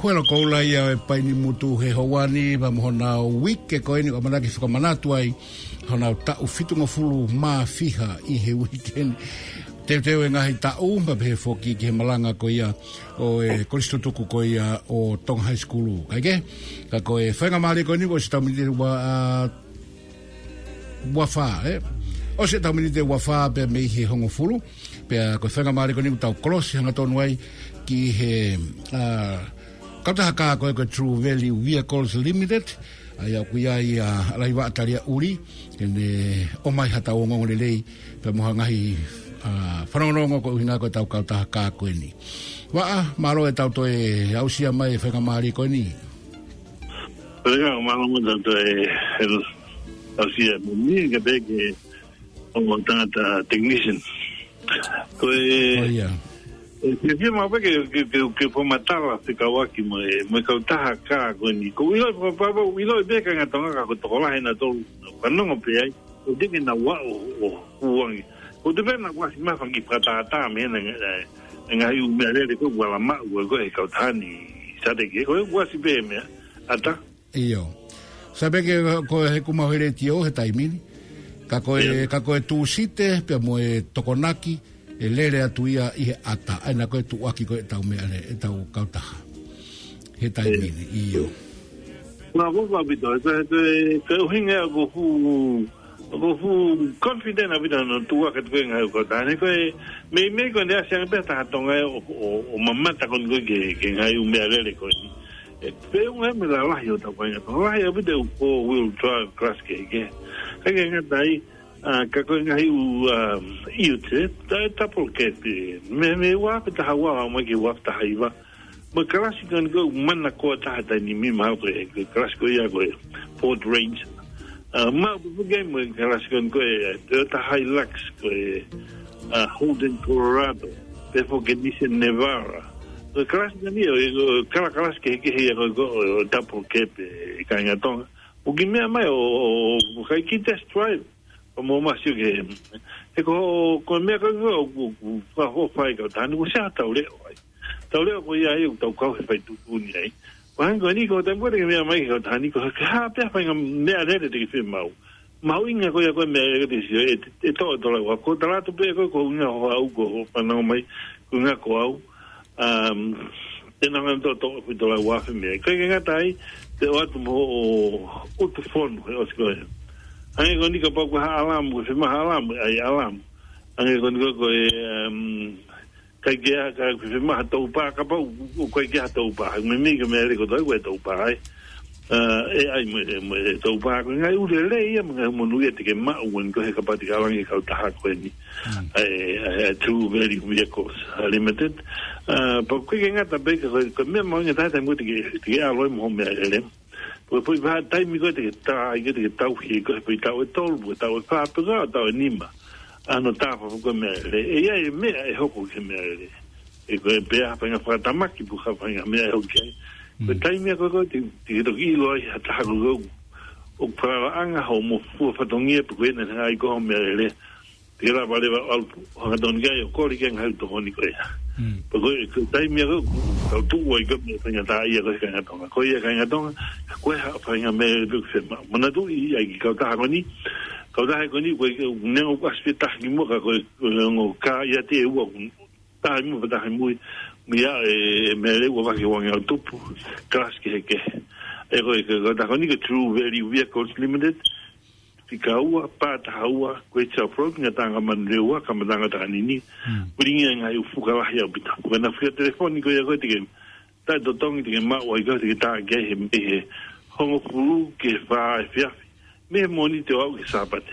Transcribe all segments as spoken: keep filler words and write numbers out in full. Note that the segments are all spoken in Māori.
Bueno, koula ia e paini mutu he hawani, va mohona wike koini o manaki whakamanatu ai, hona tau fitunga fulu maa fiha i he weekend. Teo teo e ngahi tau, ma pehe whoki ki he malanga ko ia o e kolistotuku ko ia o Tong High School. Kaike? Ka ko e whainga maari koini ko se tau minite wa wafa, eh? O se tau minite wafa pe me he hongo fulu, pe ko whainga maari koini ko tau kolosi hanga tonu ai ki he... Kautahaka koe koe True Value Vehicles Limited, ai au kuia i a alaiwa ataria uri, kene omai hata o ngongo lelei, pe moha ngahi whanongongo ko uhina koe tau kautahaka koe ni. Waa, malo e tau toe ausia mai e whenga maari koe ni? Pega, malo mo tau toe ausia ni, ka peke o tangata technician. Koe... Oh, yeah. Ke ke ma ke ke ke po matala te kawaki mo mo ka taha ka ko ni ko ilo pa pa ilo be ka ngatonga ka ko to la hena to kanongo pe ai o dike na wa o o o de na wa si ma fangi prata ta me na nga yu me ale ko wala ma wo ko e ka tani sa de ke ko wa si be me ata io sabe que ko he kuma here tio he taimini ka ko e ka ko e tu site pe mo e tokonaki e lere atu ia i he ata, aina koe tu waki koe tau mea le, e tau kautaha. He tai mini, i o. Nā kua pito, e te uhinga ko fu, ko fu confident a pito no tu waka tu koe ngai kautaha. Ne koe, mei mei koe nea siang peta hatonga o mamata koe koe ke ngai umea lere koe ni. E pe unga me la lahi o tau koe ngato. Lahi a pito o wheel drive class ke ke. Kake ngatai, ka koe ngahi u iute, ta e tapol ke te, me me wapa taha wawa ma ke wapa taha iwa. Ma kalasi kan koe mana koa taha tai ni mi maha koe, kalasi koe ia koe Ford Range. Ma upu game koe kalasi kan koe Toyota Hilux koe Holden Colorado, pefo ke Nissan Navara. Koe kalasi kan ia, kala kalasi ke heke hea koe tapol ke pe ka ingatonga. Uki mea mai o kai ki test drive. Mo masio ke e ko ko me ko ko ko ho fai ka tani ko sa tau le ai tau le ko ia i tau ka fai tu ni ai wan ko ni ko tambo de me mai ko tani ko ha pe fa me ale de ke mau mau inga ko ia ko me de si e to to la ko tala tu pe ko ko nga ho au ko pa no mai ko nga ko au um tena ngam to to ko to la wa fe me ko nga tai te o tu mo o tu fon o sko ai ko ni ka pa ko alam ko se ma alam ai alam ai ko ni ko e ka ge ka se ma to pa ka pa ko ge to pa me me ke me ko to ko to pa ai e ai me to pa ko ngai u le le ia me mo nu ye te ke ma u ko he ka pa ti ka lang ka ta ko ni ai True Value Vehicles Limited pa ko ge ngata be ko me mo ngata ta mo ti ke a lo mo me le Poi poi va dai mi gote che sta i gote che tau hi ko poi tau e tolbu tau e fa però tau e nima hanno tapo con me e ia me e hoko che me e ko e pe apa nga fa tamaki bu fa nga me e ok poi dai mi ko ti ti do ki lo ia ta go o para anga ho mo fu fa dongie po ne ai ko me le ti la vale al ha dongie ko ri ken ha to ni ko ia Porque dai mi go tu o go me tenha ta ia ko ka tonga ko ia ka tonga ko ha fa nga me du se ma mana tu i ai ka ta ni ka ta ko ni ko ne o aspetta ni mo ka ko ngo ka ia te u ta mo ta mu mi ya me le o va que wan al tupu klas ke ke e ko ka ta ko ni ko True Value Vehicles Limited tika ua, pāta haua, koe tau proki nga tanga manreua, ka matanga ta anini, uringa ngai ufukalahi au pita. Koe na whia telefoni koe a koe tike, tai to tongi tike maua i koe tike tā gei he mehe, hongo pulu ke whaa e whiawhi, mehe moni te au ke sāpate.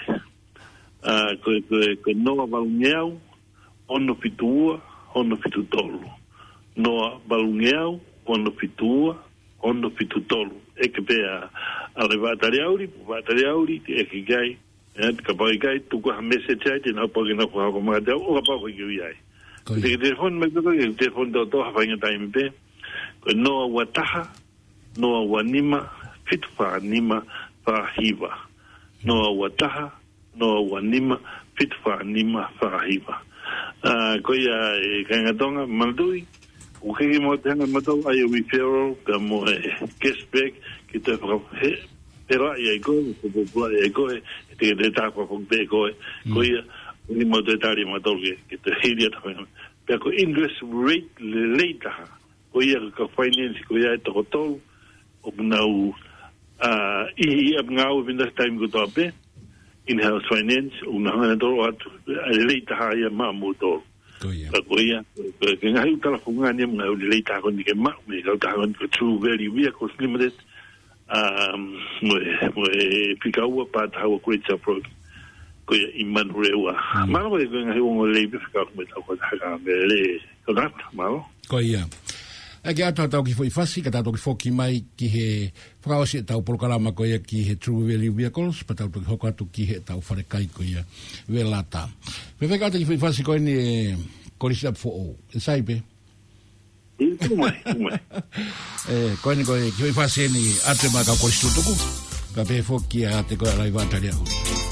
Koe koe koe noa balungeau, ono fitua, ono fitu tolu. Noa balungeau, ono fitua, ono fitu tolu. E ke pea ale vatari auri, vatari auri, e ke gai, e ka pai gai, tuku ha message ai, tēnā pake na kuha ko mga teo, o ka pako i kiwi ai. Te ke telefoni mai pako, ke telefoni tau toha whainga taimi pe, koe noa ua taha, noa ua nima, fitu wha nima, wha hiva. Noa ua taha, noa ua nima, fitu wha nima, wha hiva. Koe ia e kaingatonga, manatui, o ke mo te nga mato ai o referral ka mo cashback ki te fra pero ai ko ko ko ai ko te te ta ko ko te ko ko ia ni mo te tari mato ki te hiria ta pe ko interest rate later ko ia ka finance ko ia to to o nau a i ab ngau vinda time ko to pe in house finance o na na to at later ha ia ma mo to Koia. Koia. Ke ngai telefon ni mo le leita ko ni ke ma me ka ta ko true very vehicles limited. Um mo mo pikaua pa ta ko great approach. Koia iman rewa. Ma ko ngai ngo le bi ka ko ta ko ta ka me le ko ta ma. Koia. Ake ato tau ki foi fasi, ka tau ki foki mai ki he whakaosi e tau polokarama ko ia ki he True Value Vehicles, pa tau ki hoko atu ki he tau wharekai ko ia velata. Me wheka ata ki foi fasi ko ene korisi up for all. E saipe? I kumai, kumai. Ko ene ko e ki foi fasi ene ate ma ka korisi tutuku, ka pe foki a te ko alai vantari au.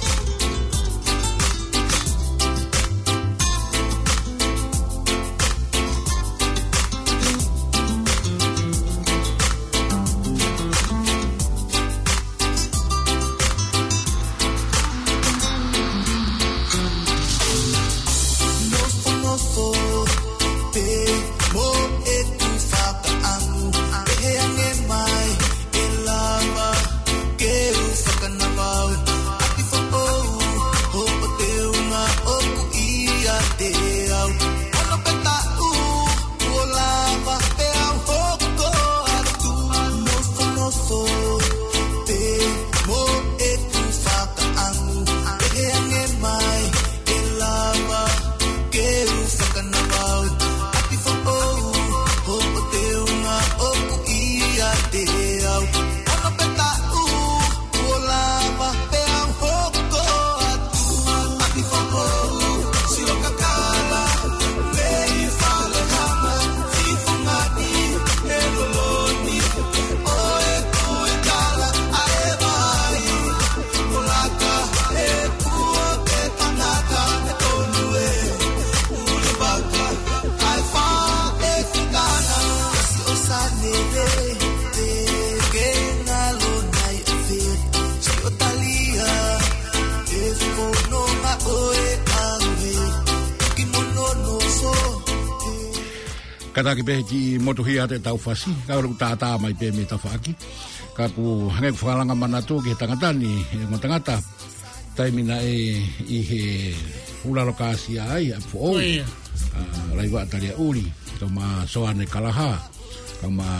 Kata ki pehe ki motuhia te tau whasi, ka uru tātā mai pehe me tau whaaki. Ka ku hangai whakalanga manatu ki he tangatani, e ngā tangata, taimina e i he ulalo kāsia ai, a pu ou, raiwa ataria uri, ka ma soane kalaha, ka ma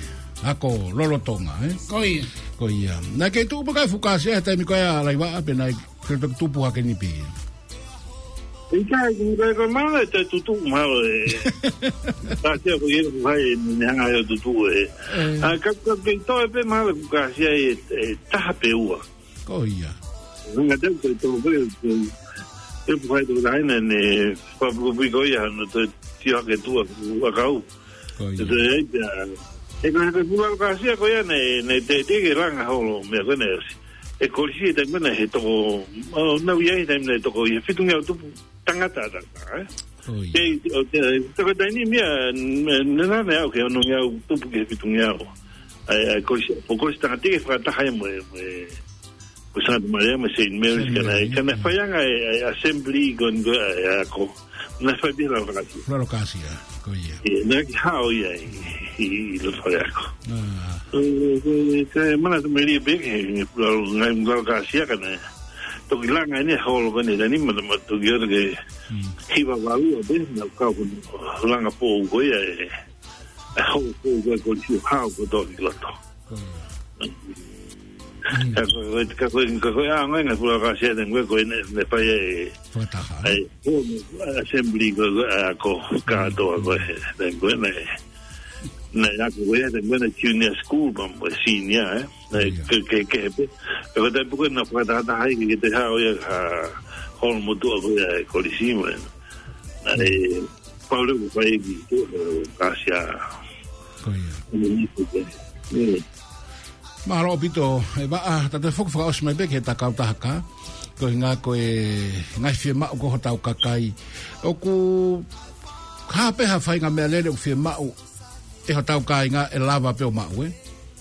ako lolotonga, eh? Koia. Koia. Nā kei tuku pakai whukāsia, taimi koia raiwa ape nai kretok tupu hake ni pia. Ika ko ko mala te tutu mala e. Ta se ko ye vai ni hanga yo tutu e. A ka ka ke to pe mala ku ka sia e ta pe u. Ko ia. Nga te to to pe e vai do dai ne pa bu bi go ya no te ti ha ke tu a ka u. Ko ia. E e ko ko bu ka sia ko ya ne ne te te ke ranga holo me ko ne. E ko si te mena he to na wi te mena to ko ye fitunga tu tangata ta eh e te ko dai ni mia na na o ke no ya tu ke fitunga o ai ko si o ko sta te fra ta hai mo ko sa ma ya me se me que na que na fa yang ai assembly gon go ko na fa bi la ra la locasia ko ia e na ki ha o ia i lo fa ya ko e ke mana te me ri be ke la locasia ka na to kilanga ni holo bane dani ma to gyer ke hiwa walu be na ka ko langa po go ya e ho ko go ko ti ha ko to lo to ka ko ka ko ka ko ya ngai na pula ka se den ko ne ne pa ye ai ko assembly go ko ka to go den go ne na ya ko ya den go na junior school bam senior eh ke ke ke pero te poco na para ta hai que te ha oya hol mo tu ko ya ko lisimo na e Paulo ko pai ki to kasia ko ia Mahalo pito e ba ta te fok fa os mai be ke ta ka ta ka ko nga ko e ngai fi ma ko hota o kakai o ku Ka pe ha fai nga me lele o fie mau e ho tau kai nga e lava pe o mau e.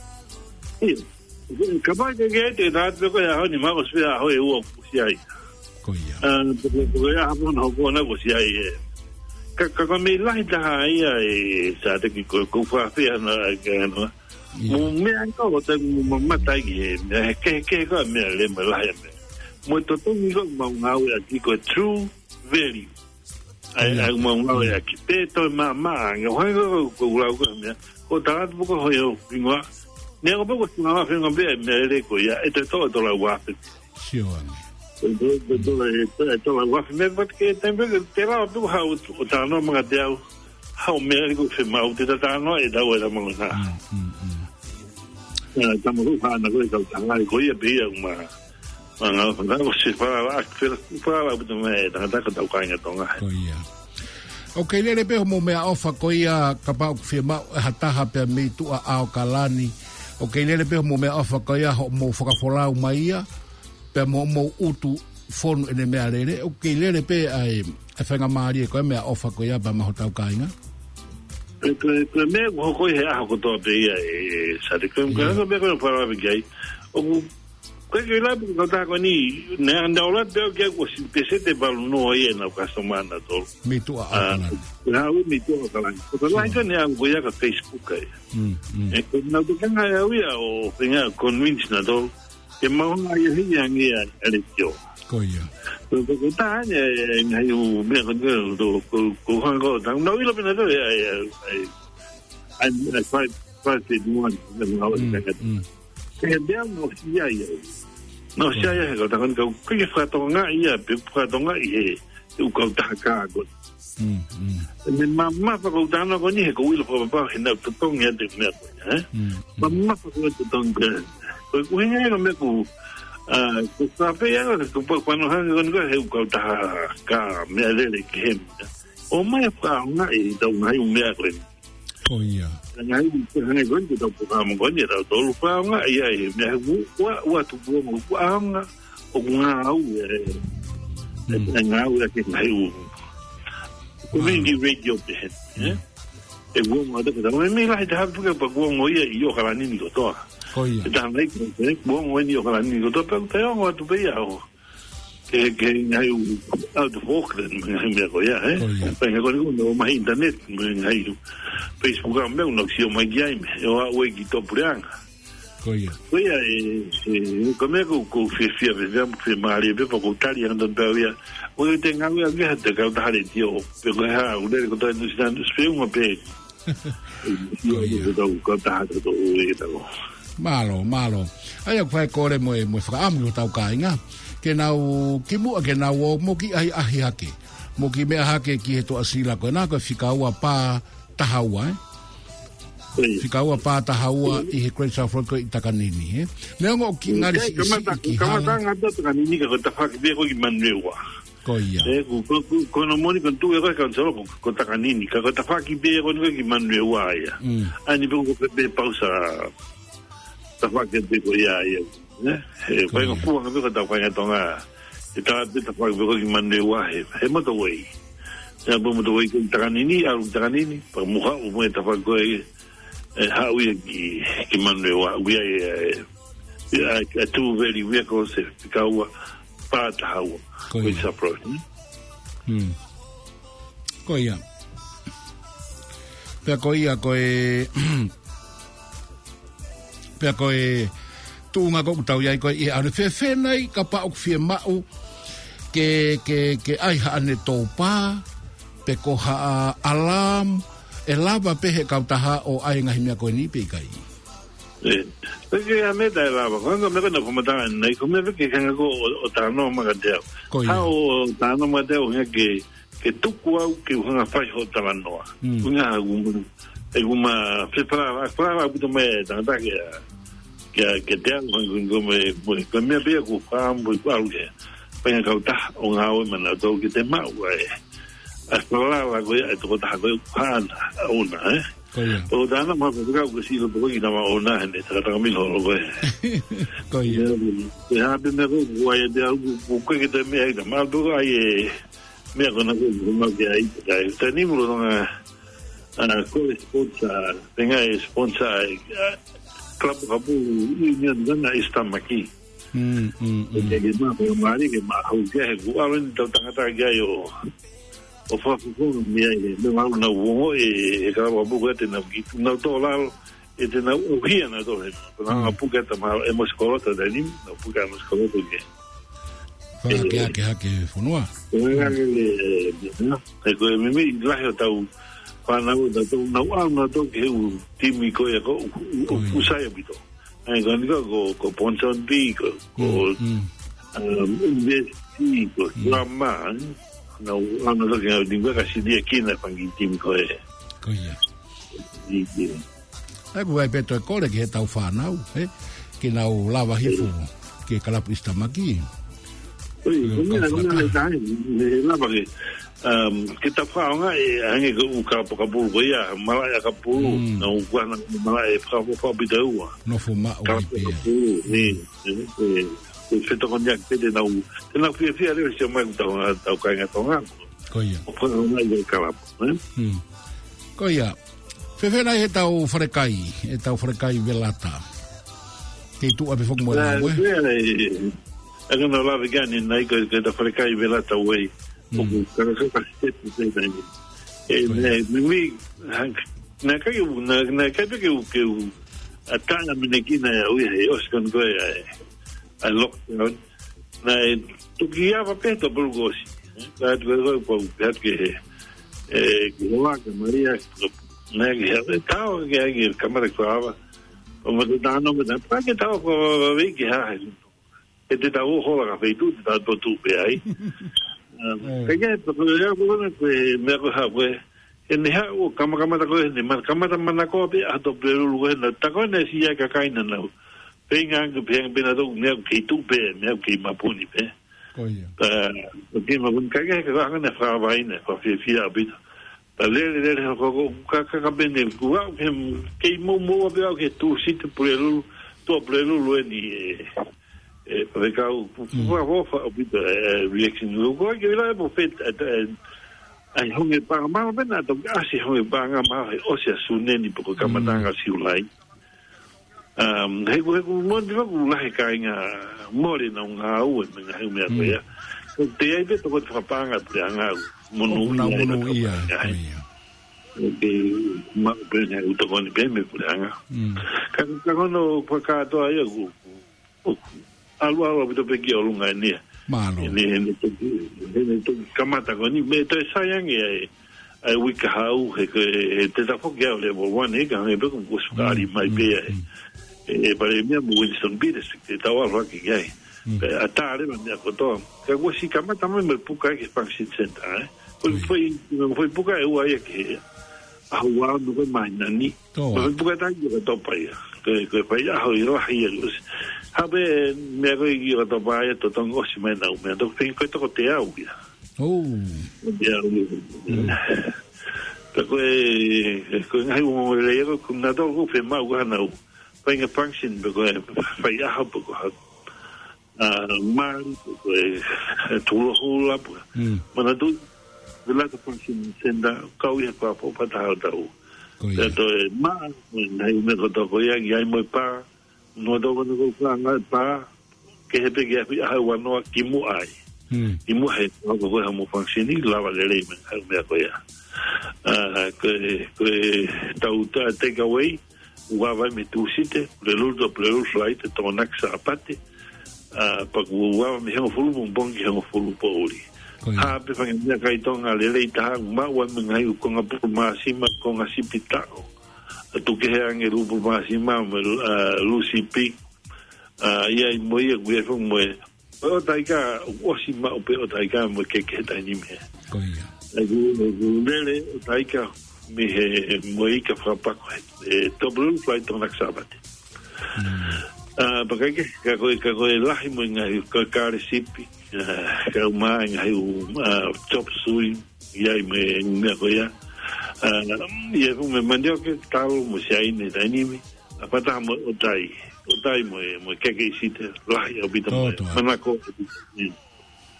Ka pa ke ke te ta pe ko ya ho ni ma ko sia ho e o sia ai. Ko ia. Ah, ko ya ha mo no ko na ko sia ai. Ka ka me lai ta ai ai sa te ki ko ko fa fe na ke no. Mo me an ko te mo mata ki ke ke ko me le me lai me. Mo to to ni ko mo ngau ya ki ko true value. Ai ai mo ngau ya ki te to ma ma nga ho ko ko la ko me. Ko ta bu ko ho yo ngwa. Ne ko ko ngwa fe ngwa be me le ko ya e te to to la wa. Sio ame. Do do do e to la wa me but ke tembe te la du ha o ta no ma te au. Ha o me ko fe ma o te ta no e da o da mo na. Mm mm. Ya ta mo ha na ko ta ta ko ya be ya ma. Nga nga ko se para la fer para la me ta ta ka ta ka nga tonga. Ko ia. Okay, lele pe mo me ofa ko ia ka pa ku fe ma hataha pe me tu a ao kalani. Okay, lele pe mo me ofa ko ia mo foka fola mai ia pe mo mo utu fon ene me alele. Okay, lele pe ai e fenga mari ko me ofa ko ia ba ma hotau ka nga. Pe pe me ko ko he a ko to pe ia e sa de ko ko me ko para be gai. O ko ke la ko ta ko ni ne anda ola de ke ko si pese te balu no ia na ka semana to. Me tu a ao. Na u me tu a kalani. Ko la ka ne an ko ia ka Facebook ai. Mm. E ko na to kan ai ia o penga convince na to. Ke ma una ia ia ia ele yo. Ko ia. Ko ko ta ne ngai u me ko do ko ko han ko ta no ilo pena to ai ai ai ai five five one na no ka. Ke dia no sia ia. No sia ia ko ta kan ko ke fa to nga ia pe fa to nga i u ko ta ka ko. Mm mm. Me mamma fa ko ta no ko ni ko ilo fa pa na to to nga de me ko eh. Mamma fa ko to to nga. Ko ko ngai no me ko ah ko sa pe ya ko po cuando han con ko he ko ta ka me le ke o mai fa nga i to nga i me ko. Ko ia. Ngai ko ngai ko to po ka mo ko ni to lu fa nga ia i me wa wa tu po mo wa nga o nga au e nga au ke ngai u ko me ni radio pe eh e wo mo da ko me la da pu ka ko mo ia i o ka ni ni ko to. Ko ia. Da mai ko ne bo mo ni o ka ni ko to pe te o tu pe ya o. Ke ke ngai u out of Auckland me ko ya eh. Pe ko ni no mai internet me ngai u. Facebook am me no si o mai game o a we ki to puran. Ko ia. Ko ia e ko me ko ko fi fi ave vem fi mari be ko tali ando pe ia. O te ngai a ge te ka ta le tio pe ko ha u le ko ta no stand spe un pe. Ko ia ko ta ta to e ta. Malo, malo. Ai ko fai kore mo mo fra am yo tau ka inga. Ke nau ki mu ke nau mo ki ai ahi hake. Mo ki me hake ki he to asila ko na ko fikaua pa tahaua. Fikaua pa tahaua i he Great South Road ko i takanini, eh. Me ngo ki ngari si ki. Kama tanga to takanini ka ta fa ki be ko ki manrewa. Ko ia. Eh ko ko no moni con tu e ko kan solo ko takanini ka ko ta fa ki be ko ki manrewa ia. Ani be ko be pausa. Ta fa ke te ko ia ia eh e ko ngo fu nga ko ta fa nga tonga e ta te ta fa ko ki mande wa he he mo to wei ya bo mo to wei ko ta kanini a ta kanini pa mo ha o mo ta fa ko e ha wi ki ki mande wa wi e a tu very we ko se ka wa pa ta wa ko sa pro hm ko ia pe ko ia ko e pe ko e tunga ko tau ia ko e ane fe fe nei ka pa o fie mau ke ke ke ai ha ane topa pe ko ha alam e lava pe he ka taha o ai ngahi mea ko ni pe kai e pe a me da lava ko me ko na ko mata nei ko me ke ka ko o ta no ma ka te ha o ta no ma te o ke ke tuku au ke unha fai ho ta no unha un e uma fe para para buto me ta ta ke que que te con como con me be ku fa muy cual que pen ka ta on ha o mana to que te ma we hasta la la ko e to ta ko fa una eh o da na ma ko ka ko si lo ko ina ma ona ne ta ta mi lo ko ko ia ya be me ko wa de algo ko que te me da ma do ai mea kona ko ma ke ai ai tani mo nga ana ko sponsor tenga sponsor club kapu union dana istamaki mm mm ke ma ko mari ke ma ho ke ku awen to tanga ta ga yo o fa ko mi ai le ma na wo e ka ba bu ko te na ki na to la e te na o hia na to na pu ka ta ma e mo skola ta dani na pu ka mo skola to ke fa ke ke ke funua nga le na ko mi mi la ho ta pa na da to na wa na to ke u timi ko ya ko u sa ya bito ai ga ni ko ko ponson bi ko ko investi ko mama na wa na to ke di ga si dia kina pangi timi ko e ko ya di di ai ko ai peto ko le ke ta fa na e ke na u lava hifu ke kala pista maki oi ko ni na na dai le lava ke um kita fa nga e hange ko ka ka pu ko ya mala ya ka pu na u kwa na mala e fa fa bi da u no fuma o pe ni ni e fe to kon ya ke de na u te na fi fi ale se ma ta ta ka nga to nga ko ya o fa nga ye ka la hm ko ya fe fe na e ta u frekai e ta u frekai velata te tu a be fo mo la we e nga no la vegani na i ke ta frekai velata we o kana se ka se se se e ne mi na ka eu na na ka pe que o que o atanga menekina ya o e os con go ya a lock na tu guia va peto por gosi ka tu go po ka que eh que la que Maria na que ta o que que cámara coava o mo da no me da pa que ta ko ve que ha e te ta o hola ka feitu ta to tu pe ai kaya to ya ko na ko me ko ha ko en ha o kama kama ta ko ni man kama ta man ko be a to pe lu ko na ta ko na si ya ka kai na na pe nga ko pe be na to me ke tu pe me ke ma pu ni pe ko ya ta ke ma kun ka ke ka na fra ba ina ko fi fi a bit ta le le le ko ka ka ka be ni ku a ke mo mo be ke tu si te pe lu to pe lu lu ni e per cau va va fa bit reaction lo go che la po fet ai honge pa ma bena to asi honge pa nga ma o se sune ni po ka matanga si ulai um he go go mo di go la he kai nga mo le no nga u me nga me ko ya te ai be to ko fa pa nga te nga mo no na mo no ia ke ma be nga u to ko ni be me ko nga ka ka no pa ka to ai go algo algo bito peki o lunga ni malo ni ni ni to kamata ko ni me to sayang e ai wika hau he ke te ta fo ya le bo one ga me be ko skari mai be e pare mi mo Winston Pires te ta wa roki ga a tare me ko to ka go si kamata me me puka ke expansion center eh foi foi foi puka e wa ke a wa no ko mai nani foi puka ta yo to pa ya ke ke pa ya ho yo hi habe me go i go to ba to tongo si me na me to fin ko to te au ya oh ya ta ko ko ngai mo le yo ko na to ko fe ma go na u pa nga function be ko fa ya ha ko ha ah mal ko to lo hula mana tu la to function senda ka u ya pa pa ta ta u to ma nai me ko to ko ya ya mo pa no do no ko nga pa ke he pe ke ha wa no ki mu ai i mu he no ko ha mo function ni la va le me ha me ko ya ah ke ke ta uta take away wa va me tu site le lu do le lu flight to naxa apate ah pa wa me ho fulu un bon ki ho fulu poli ha pe fa ngia kai tonga le le ta ma wa me ngai ko nga pu ma sima ko nga sipitao tu ke hang e lupu masi mama Lucy P ia i mo ia gwe fo mo o taika o si ma o pe o taika mo ke ke ta ni me ko ia e gu gu nele o taika me he mo i ka fra pa ko e to blue flight on sabat ah pa ke ka ko ka ko la hi mo nga ka ka recipe ka ma nga u chop suey ia me me ko ia ah ia me mandou que tal mo sai ne anime apata mo o tai o tai mo mo que que site lá eu vi também mana ko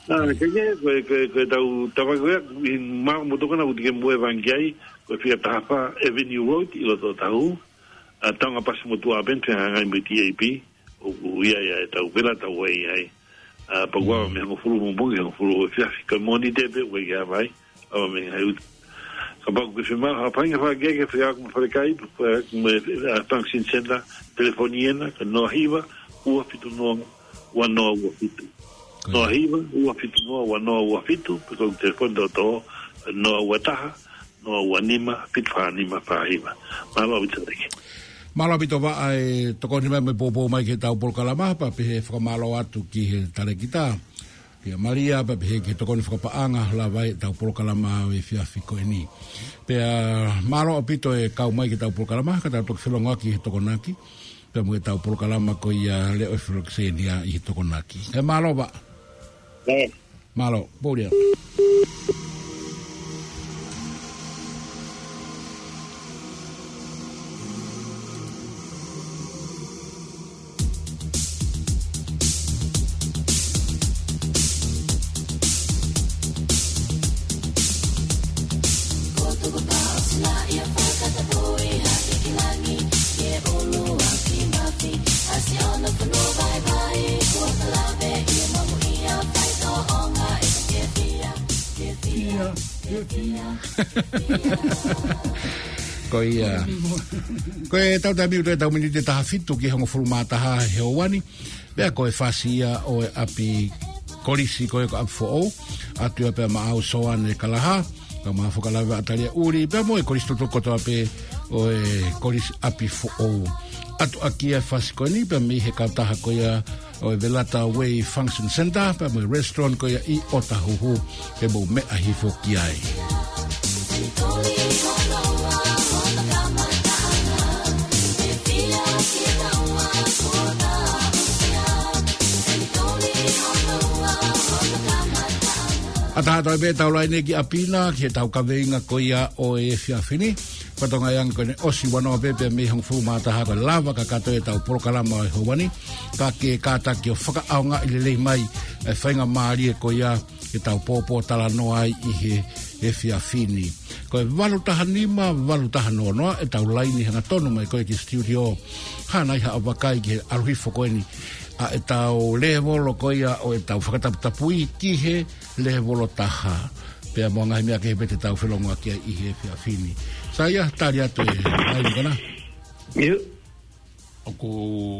Ah, kaya ko ko ko tau tau ko in ma mo to kana uti mo evangai ko fia tapa Avenue Road ilo to tau a tanga pas mo tu aben te nga mi T A P o ia ia tau vela tau ai ai a pagwa me mo fulu mo bongi mo fulu fia ka moni debe we ga vai o me ai ka ba ko fima ha panga fa ge ge fia ko fa kai ko me a function center telefoniena ka no hiva o fitu no wa no o fitu no hiva ua fitu no wa no ua fitu porque o telefone do to no ua taha no ua nima fitu fa nima fa hiva malo bitu deki malo bitu va ai to ko ni me popo mai ke tau por kalama pa pe fa malo atu ki he tale kita ki Maria pa pe ke to ko ni fa pa anga la vai tau por kalama we fia fiko ni pe malo apito e kau mai ke tau por kalama ka tau to filonga ki to konaki pe mo tau por kalama ko ia le o filoxenia i to konaki e malo va malo, boleh. Ko ia ko e tau tamiu te tau minite taha fitu ki hongo fulumata ha he owani bea ko e fasia o e api kolisi ko e ko api fo o atu e pe ma au soan e kalaha ka ma fo kalawe atalia uri bea mo e kolisi tutu koto api o e kolisi api fo o atu aki e fasi ko ni bea mi he kautaha ko ia o e Velata Way Function Center bea mo e restaurant ko ia i otahuhu e mo me ahi fo ki ai Ata to be tau lai ne ki apina ki tau ka veinga ko ia o e fia fini patonga yang ko ne osi wano bebe me hong fu mata ha ko lava ka kato e tau prokalama e howani ka ke kata ki o whaka aunga i le mai e whainga maari e ko ia ki tau popo tala noa ai i he e fia fini ko e walu taha nima walu taha noa noa e tau lai ni hanga tonu mai ko e ki studio hana iha awakai ki aruhifo ko e ni a e tau lehevolo ko ia o e tau whakataputapui ki he lehevolo taha pea mo ngai mea ke he pete tau whelonga ki i he fia fini sa ia tari atu e mai mkana Iu oku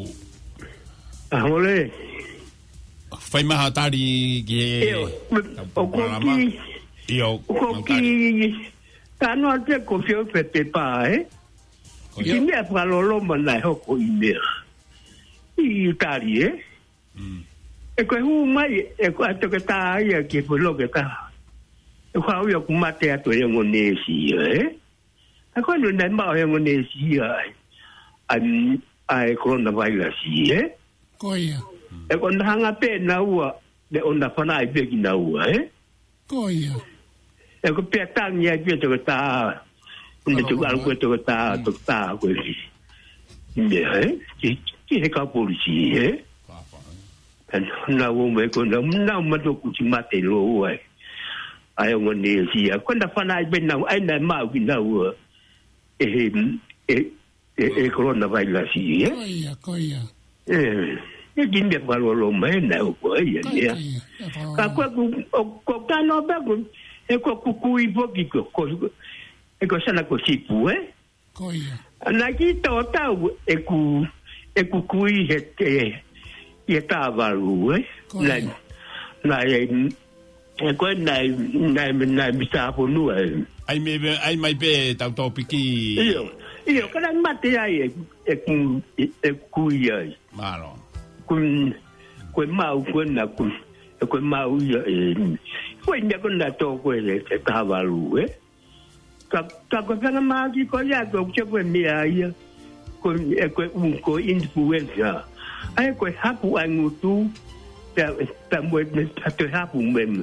ahole fai maha tari ki Iu oku ki Iu oku ki tano ate ko fio pete pa eh ki mea pralolo manai hoko i mea i tari eh e koe hu mai e koe ato ke tā ia ki po loke tā e koe au ia kumate ato e ngonesi eh a koe no nai mao e ngonesi ai ai coronavirus eh ko ia e koe nahanga pe na ua le onda whana ai pe ki na ua eh ko ia e koe pe tangi ai pe to ke tā unde tu alu koe to ke tā to tā koe mea eh ki he ka polisi eh na wo me ko na na ma do ku ti mate lo ai ai o ne si a quando fa na ben na ai na ma ki na wo e e e corona vai la si eh koia koia eh e din de va lo me na ko ai ya ka ko ko ka no ba ko e ko ku ku i bo ki ko e ko sana ko si pu eh koia na ki to ta e ku e ku ku i he e ta valu eh na na e ko na na na mi sa po nu ai me ai mai pe tau topiki io io kana mate ai e ku e ku ai malo kun ko mau ko na ku ko mau e ko nya ko na to ko e ta valu eh ka ka ko kana ma ki ko ya ko che ko mi ai ko e ko un ko influenza ai ko hapu ai ngutu ta ta mo ta te hapu mem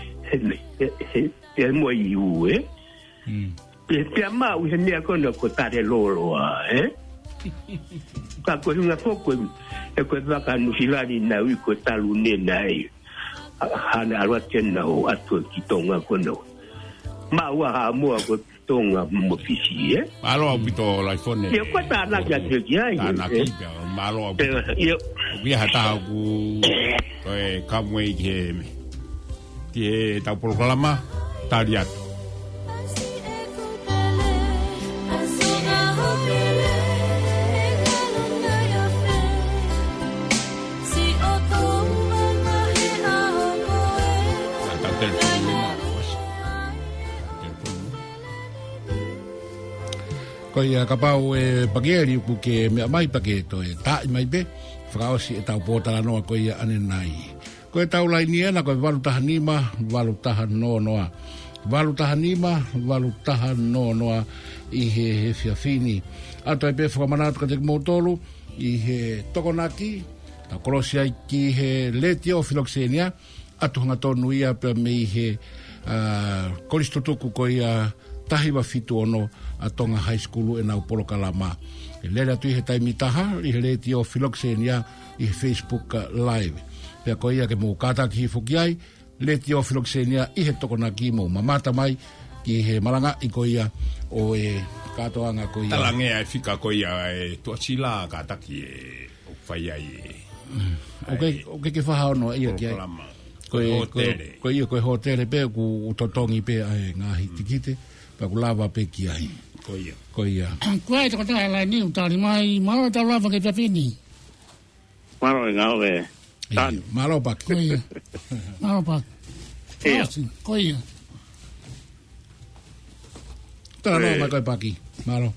e mo iu eh e te ama u he mea kono ko tare lolo eh ka ko hunga foko e ko vaka nusilani na u ko talu ne nai hane alwa tena o atu ki tonga kono ma wa ha mo ko tonga mo fisi eh malo apito la phone ye ko ta na ya ke ya ana ki malo apito ye vi hata ku e kamwe ke tie ta programa tariat ko ia kapau e pageri ku ke me mai pake to e ta mai be frausi e tau pota no ko ia ane nai ko e tau lai ni na ko valu tahanima valu tahan no noa valu tahanima valu tahan no noa i he he fiafini ato e be fra manat ka te motolu i he tokonaki ta kolosia ki he letio filoxenia atu hanga tonu ia pe me i he kolistotuku ko ia tahiwa fitu ono a tonga high school e nau polo kalama. E lera tui he taimitaha i he reti o Philoxenia i he Facebook live. Pea ko ia ke mō kātaki hi fuki ai, reti o Philoxenia i he tokona ki mō mamata mai ki he malanga i ko ia o e katoanga ko ia. Talangea e fika ko ia e tuasila kātaki e o whai ai e. O ke ke whaha ono ia ki ai. Ko ia ko e hotere pe ku utotongi pe ai ngahi tikite. Pa ku lava pe ki ai. Ko ia. Ko ia. Ko ai te kata lai ni utari mai maro ta lava ke pepini. Maro e ngau e. Tan. Maro pak. Ko ia. Maro pak. Ia. Ko ia. Tara no mai ko paki. Maro.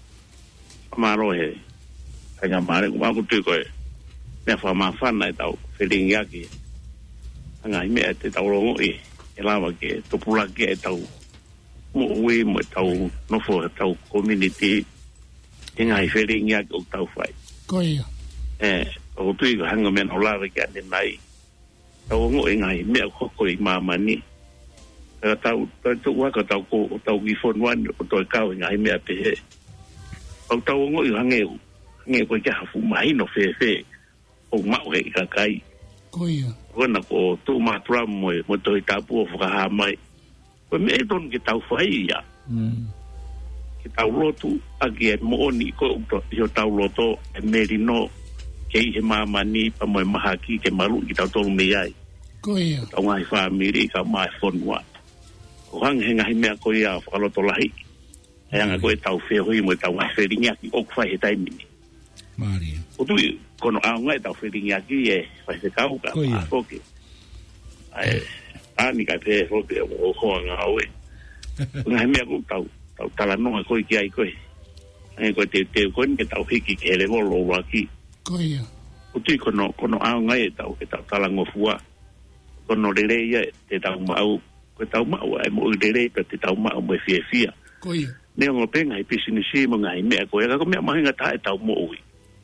Maro he. Ai mare ku ma ku tu ko e. Me fa ma fa na tau feeling yaki. Anga me te tau rongo e. E lava ke topula ke tau mo we mo tau no fo tau community tinga i feeling ya o tau fai ko ia eh o tu i hanga men ola ke ane nai tau ngo e ngai me ko ko i mama ni tau tau wa ka tau ko tau ki fon wan o to ka ngai me pe o tau ngo i hange nge ko ja fu mai no fe fe o ma o e ka kai ko ia ona ko tu ma tram mo mo to i tapu o fa mai ko me don ki tau fai ya Mm. ki tau lotu agi e mooni ko yo tau loto e merino ke i he mamani pa mo mahaki ke malu ki tau tolu me ai ko ia tau ngai family ka mai fonwa o hang henga hi mea ko ia fa loto lahi e anga ko e tau fe hoi mo tau ngai feringa ki ok fai he tai mini Mari. o tu kono a ngai tau feringa ki e fai se kau ka Ko ia. ok ai ani ka pe ho pe o ho nga we ngai me ko tau tau tala no ko ki ai ko ai ko te te ko ni tau hiki ke le volo wa ki ko ia o tu kono kono a ngai tau ke tau tala ngo fua kono le le ia te tau mau ko tau mau ai mo le le te tau mau mo fie fia ko ia ne ngo penga i pisinisi mo ngai me ko ia ko me mahinga ta tau mo ui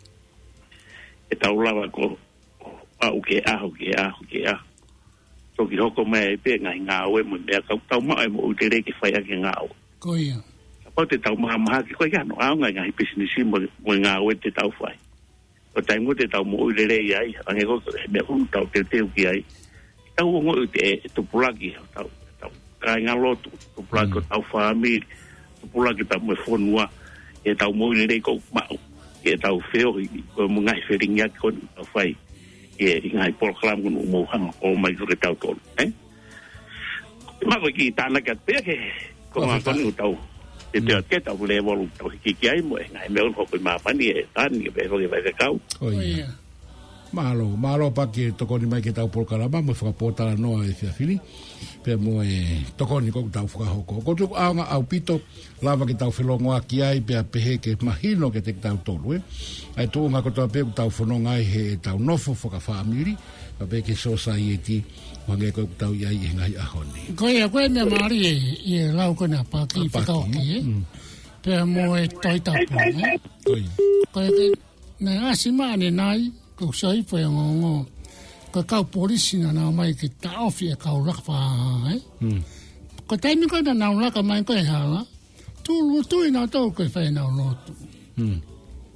e tau lava ko a o ke a o ke a o ke a so ki hoko mai pe ngai nga we mo me ka tau mai mo te re ki fai a ke nga o ko ia pa te tau ma ma ki ko ya no a nga ngai business mo mo nga we te tau fai o tai mo te tau mo le le ai ange ko me ko tau te te ki ai tau ngo te to pulaki tau tau ka nga lo to pulaki tau family to pulaki tau mo fonua e tau mo le le ko ma e tau feo ko mo ngai fering ya ko fai e ngai por klam ko mo hang o mai ko tau to eh ma ko ki ta na ka pe ke ko ma ko no tau te te ke tau le vol to ki ki ai mo ngai me ko ma pa ni e tan ni be ko ke vai kau Ko ia. Malo, malo pa ke tokoni mai ke tau por kalama mo fa pota no e fia fili. Pe mo e tokoni ko tau fa hoko. Ko tu anga au pito lava ke tau filongo aki ai pe pe ke mahino ke te tau tolu e. Ai tu nga ko tau pe tau fono ngai he tau nofo fo ka family. Pa pe ke society wange ko tau ia i ngai ahoni. ko ia ko me mari e e lau ko na pa ki fa ka ki pe mo e tai ta po eh Ko ia. ko e na asima ne nai ko sai po ngo ngo ko ka polisi na na mai ki ta ofi e ka ura fa eh Mm. ko tai mi ko na na ura ka mai ko e hala tu lu tu ina to ko fa na lo tu Mm.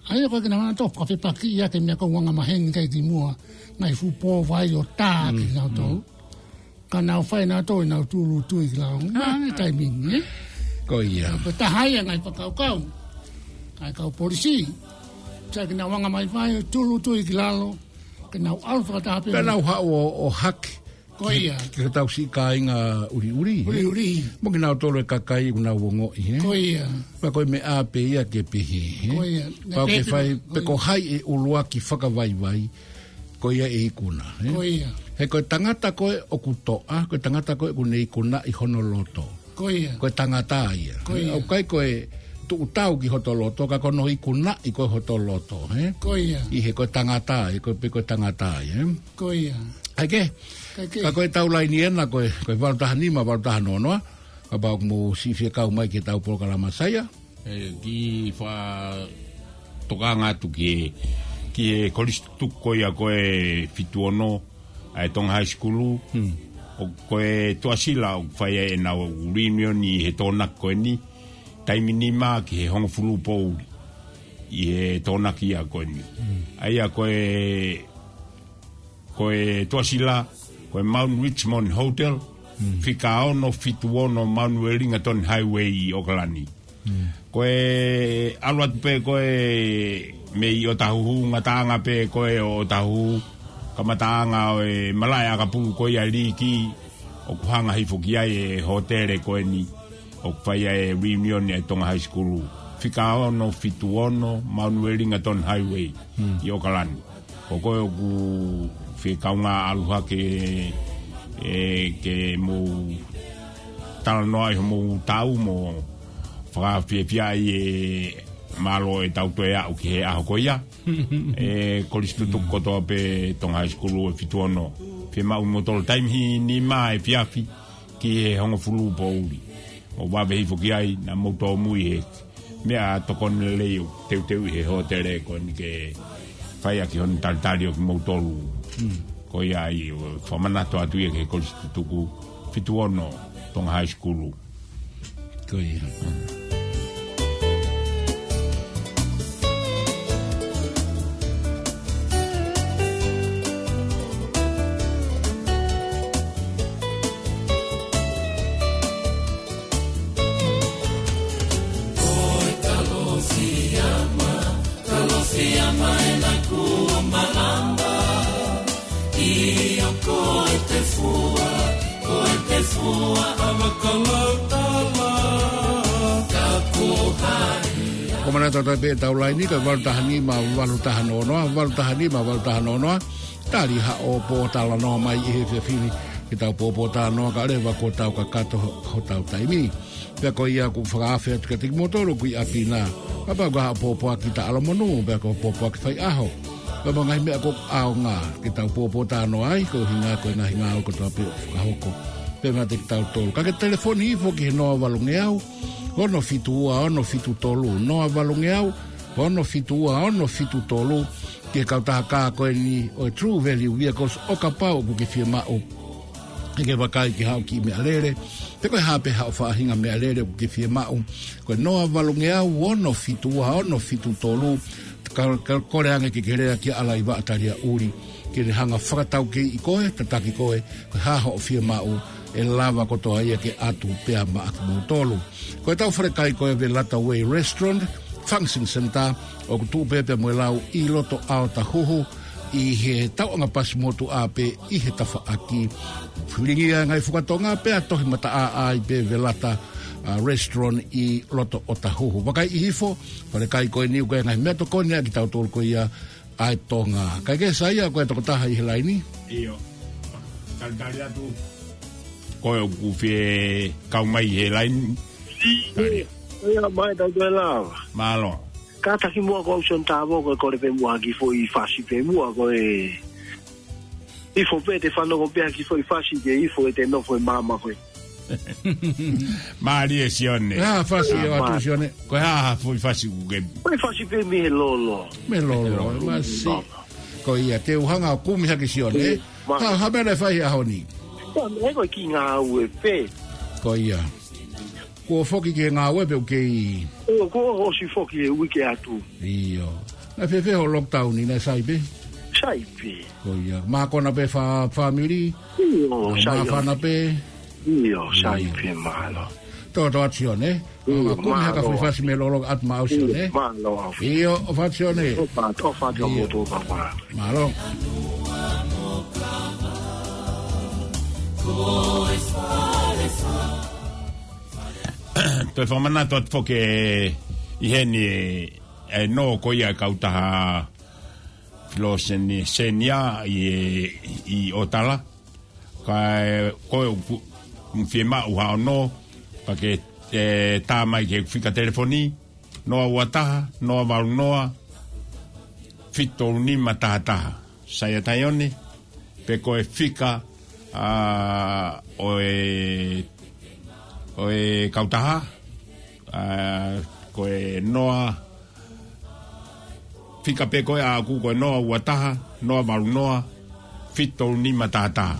ai ko kena to ka pe paki ya ke me ko wanga maheng kai di mua ngai fu po vai o ta ki na to kana fai na to na tu lu tu ki la na ni tai min ne ko ia pe ta hai ngai pa ka ka ai ka polisi cha kena wanga mai vai tu lu tu ki la lo kena alfa ta pe kana ha o o hak ko ia ki tau si ka inga uri uri uri uri mo kina to le ka kai una wongo i ko ia pa ko me a pe ia ke pihi ko ia pa ke fai pe ko hai e ulua ki whaka vai vai ko ia e ikuna ko ia he ko tangata ko o kuto a ko tangata ko ku nei kuna i hono loto ko ia ko tangata ia o kai ko e tu tau ki hoto loto ka kono i kuna i ko hoto loto he ko ia i he ko tangata i ko pe ko tangata ia ko ia ai ke ka ko tau lai ni ena ko ko va ta ni ma va ta no no ka ba mo si fi ka mai ki tau por kala masaya e ki fa tokanga tu ki ki e kolistu ko ya ko e fituono ai tong high school o ko e to asila o fa e na reunion ni he tona ko ni taimi ni ma ki he hong fulu po i he tona ki a ko ni ai a ko e ko e to asila ko e Mount Richmond Hotel mm. fika ono fituono Mount Wellington Highway i Okalani mm. ko e alwat pe ko e me i o tahu ngatanga pe ko e o tahu kamatanga o e malaya ka pu ko ia liki o kuhanga hifukia e hotel e ko e ni o fai e reunion e tonga high school fika ono fituono Mount Wellington Highway mm. i Okalani ko ko e ku fika nga aluha ke e ke mo tal no ai mo tau mo fra fia fia e malo e tau to ya o ke a ko ya e kolistu to ko to pe tong high school e fituono fe ma un motor time hi ni mai fia fi ki e hongo fulu pouli o va ve fo ki ai na mo to mu e me a to kon le te te e hotel e kon ke fai a ki hon taltario ki mo tolu ko ia i whamanato atu ia ke kolistu tuku fituono tong high school ko ia Komana tata pe tau lai ni ka wal tahani ma wal tahano no wal tahani ma wal tahano no tali ha o po tala no mai e fe fini ki tau po po ta no ka le va ko tau ka kato ho tau tai mi pe ko ia ku fra fe ka tik motor ku apina pa pa ga po po ki ta alo monu pe ko po po ki fai aho pa ba ngai me ko ao nga ki tau po po ta no ai ko hinga ko na hinga ko to pe ka hoko pe ma tik tau tol ka ke telefoni fo ki no valungeau ono fitua ono fitu tolu no avalungeau ono fitua ono fitu tolu ke kauta ka ko ni o true value vehicles o kapau ku ki firma o ke vakai ki hau ki me alere te ko ha pe ha fa hinga me alere ku ki firma o ko no avalungeau ono fitua ono fitu tolu ka ko le anga ki kere ki ala iba ataria uri ki hanga fratau ki ko e tataki ko e ha ho firma o e lava ko to ia ke atu pe ma akmo tolu ko tau frekai ko e Velata Way Restaurant Function Center o tu pe pe mo lau i loto alta huhu i he tau nga pas motu a pe i he tafa aki fulingia ngai fukatonga pe atohi mata a ai pe Velata uh, Restaurant i loto otahuhu wakai i hifo frekai ko ni ko ngai meto ko ni ki tau tol ko ia ai tonga kai ke saia ko to taha i helaini io kaldalia tu ko ku fe kau mai he line ia mai da dela malo ka ta ki mo ko son ta bo ko le pe mo ki fo i fasi pe mo ko e i fo pe te fa no ko pe ki fo i fasi de i fo te no fo mama ko Maria Sione ah fasi o tu Sione ko ha fo i fasi ku ke ko fasi pe mi lolo me lolo ma si ko ia te uhanga ku mi ha ki Sione ha ha bele fai a honi e ko ki nga u pe ko ia ko foki ke nga we pe ke o ko o si foki e wiki atu io Na fe fe ho lockdown ni na sai be. Sai be. Ko ia. Ma kona pe fa family. Io sai. Ma fa na pe. Io sai be malo. To to azione. Ma come ha fa fa me loro at ma azione. Malo. Io ho fazione. Ho fatto, ho fatto molto papà. Malo. Toi fa mana tot foke i heni e no ko ia kautaha lo seni senia i i otala ka ko un fiema u ha no pa ke e ta mai ke fika telefoni no wata no va no fito ni matata sai taioni pe ko e fika a o e o e kautaha a ko e noa fika pe ko a ku ko noa wataha noa valunoa fito ni matata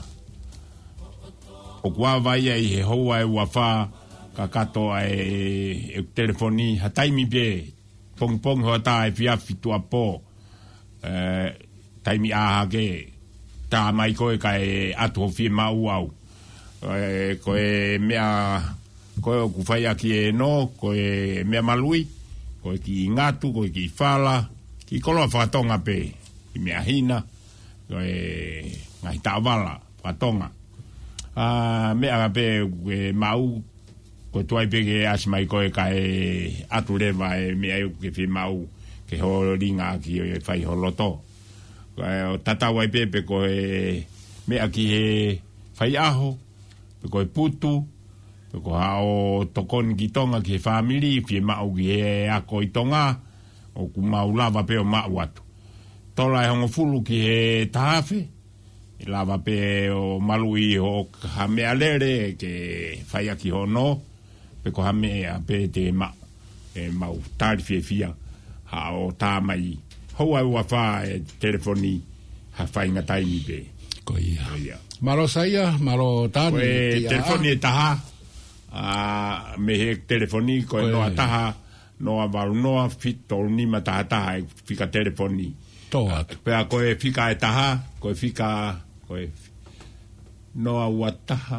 o kwa vai ai he hoa e wafa ka kato ai e telefoni hatai mi be pong pong ho ta e fia fitu apo eh taimi a ge ta mai ko e kai atu fi mau au e ko e mea ko ku fai aki e no ko e mea malui ko e ki ngatu ko e ki fala ki kolo fatonga pe ki mea hina ko e ngai tavala fatonga a mea pe e mau ko tuai pe ke as mai ko e kai atu leva e mea ke fi mau ke ho ringa ki e fai ho loto o tata wai pepe ko e me aki he fai aho ko e putu ko ha o tokon ki tonga ki family fi ma o ki e ako i tonga o ku mau lava pe o ma watu tola e hongo fulu ki he tahafe i lava pe o malui o ha me alere ke fai aki ho no pe ko ha me a pe te ma e mau tari fie fia ha o ta mai hoa ua fa e telefoni ha fai ngatai ni pe ko ia malo saia malo tani e telefoni e taha a me he telefoni ko no taha no ava no fito ni mata taha fika telefoni to pe a ko e fika e taha ko e fika ko e no ua taha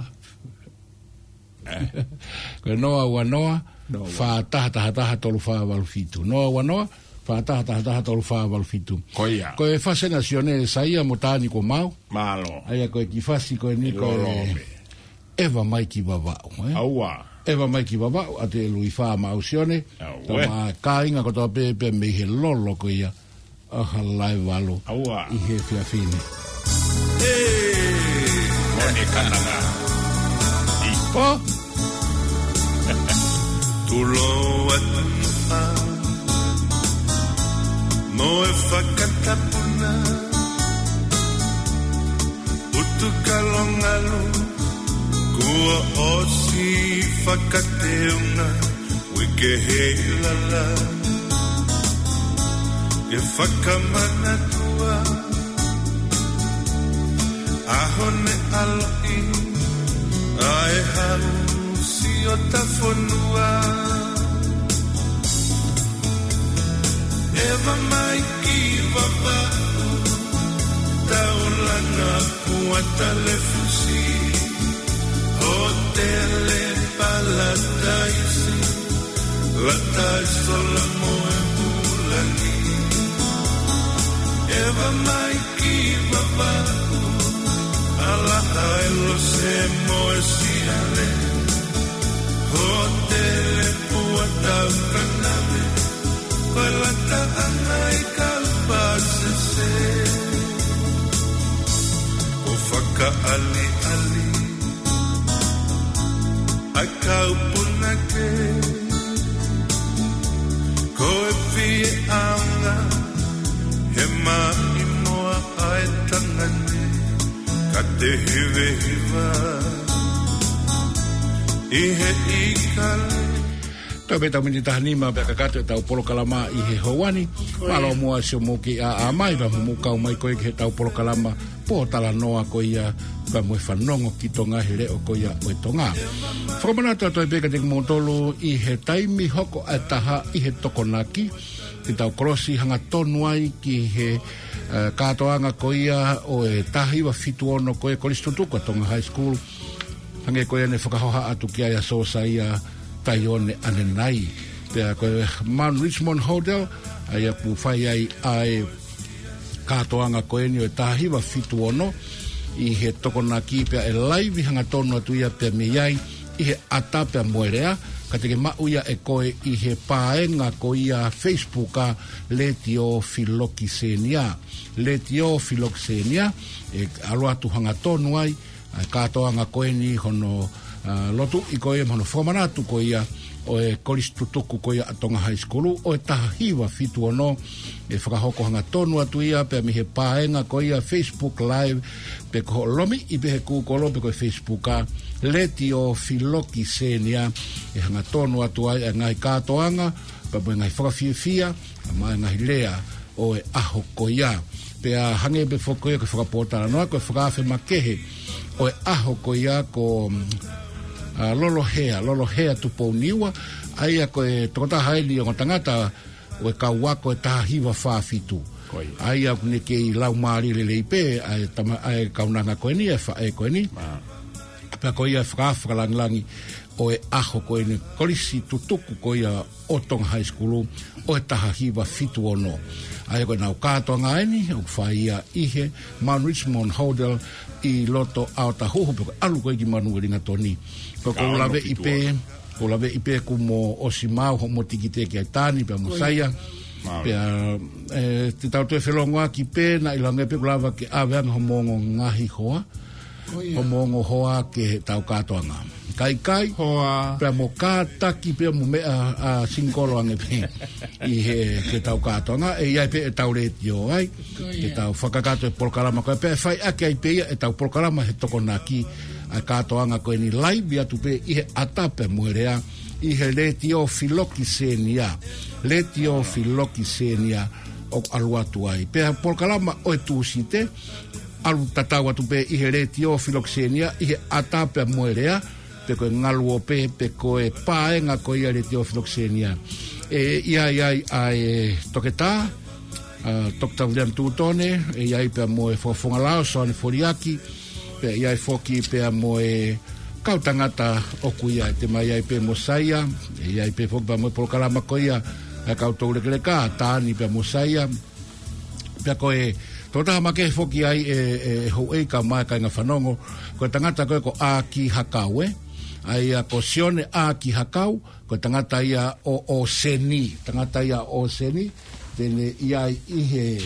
ko no ua noa fa taha taha taha tolu fa valu fitu no ua noa fa ta ta ta to fa val fitu ko ia ko e fascinazione saia motani ko mau malo ai ko ki fasi ko ni ko eva mai ki baba eh aua eva mai ki baba ate lui fa mausione ma kainga ko to pe pe me he lolo ko ia a halai valo aua i he fia fine eh moni kananga po tu lo at no e whakatapuna utu kalongalu kua osi whakateunga wike heilala e whakamanatua ahone aloi ae haru si o tafonua eva mai ki vava taulana kua telefusi hotele palataisi latai sola moe mulani eva mai ki vava ala haelo se moe siale hotele kua taukanave Quella ta'ana i kalpase se O whaka ali ali Ai kaupuna ke Ko e fie anga He mai moa ai tangane Ka te hive hiva I he ikale to beta mini tahnima be kakato tau polo kalama i he howani malo mua se moki a a mai va mu ka mai ko ke tau polo kalama po tala noa ko ia va mo fanongo ki tonga hele o ko ia o tonga fromana to to be ka te motolo i he taimi hoko ataha i he tokonaki ki tau korosi hanga tonu ai ki he uh, katoanga ko ia o e tahiwa fitu ono ko e kolistutuka tonga high school hange ko ia ne whakahoha atu ki aia sosa ia tai one ane nai pea ko e Mount Richmond Hotel aia pu whai ai ai katoanga ko e ni o e tahiwa fitu ono i he tokona ki pea e live hanga tonu atu ia pea me iai i he ata pea moerea ka teke mau ia e koe i he paenga ko ia Facebook a Letio Philokisenia Letio Philokisenia e aloa tu hanga tonu ai a katoanga koe ni hono uh, lotu i koe hono whamanatu ko ia o e kolistutuku ko ia atonga high school o e tahiwa fitu ono e whakahoko hanga tonu atu ia pe mi he paenga ko ia Facebook live pe ko lomi i pe he kukolo pe ko Facebook a Letio Philokisenia e hanga tonu atu ai e ngai katoanga pe mo ngai whakawhiawhia a mai ngai lea o e aho ko ia pe a hange pe whako ia ko whakapotara noa ko e whakawhi makehe o e aho ko ia ko Uh, lolo hea, lolo hea tupo niwa aia koe tokota haili o tangata o e kauako e tahiwa whaafitu aia kune ke i lau maari le leipe ai tama ai kaunanga koe ni e whae koe ni pia koe ia whakawhaka langilangi o e aho koe ni kolisi tutuku koe ia o tonga high school o e tahiwa fitu ono aia koe nau katoa ngaini o whaia ihe Mount Richmond Hotel i loto au tahuhu peko alu koe ki manu ringa toni ko ko lave ipe ko lave ipe ku mo osimau ho mo tikite ki tani pe mo saia pe eh te tau te felonga ki pe na ilanga pe lava ki ave ho mongo ngahi hoa ho mongo hoa ke tau katoanga kai kai hoa pe mo kata ki pe mo me a singolo ange pe i he ke tau katoanga e ia pe tau le tio ai ke tau fakakato por kalama ko pe fai ake ai pe e tau por kalama he tokona ki a katoanga koe ni live atu pe i he atape moerea i he Letio Philokisenia Letio Philokisenia o alu atu ai pe por kalama o e tūsite alu tatau atu pe i he Letio Philokisenia i he atape moerea pe koe ngalu o pe pe koe paenga koe i Letio Philokisenia e ia ia ai toketa uh, Doctor William Tutone e ia pe moe fofonga lao so ane foriaki pe ia foki pe moe kautangata o kuia te mai ai pe mosaia e ia pe foki pa moe polkalama koia a kautoure kele ka tani pe mosaia pe koe tota make foki ai e, e ho e ka mai ka nga fanongo ko tangata koe ko a ki hakawe ai a kosione a ki hakau ko tangata ia o o seni tangata ia o seni tene ia ihe